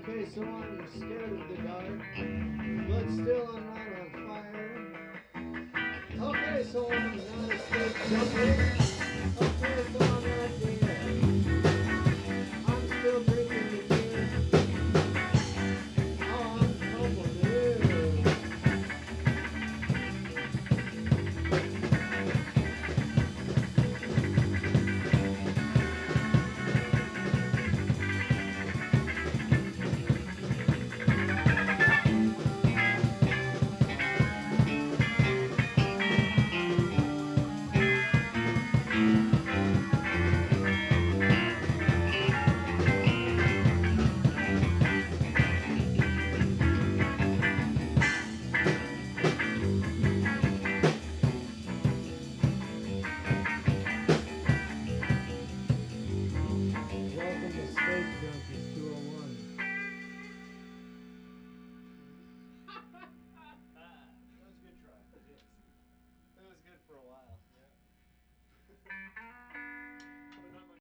Okay, so on, you're scared of the dark. Blood still on not on fire. Okay, so on, not a straight jumper. Okay, so I'm not dead. I'm still drinking the beer. Oh, I'm trouble, dude. Welcome to Space Junkies 201. That was a good try. It was good for a while. Yeah.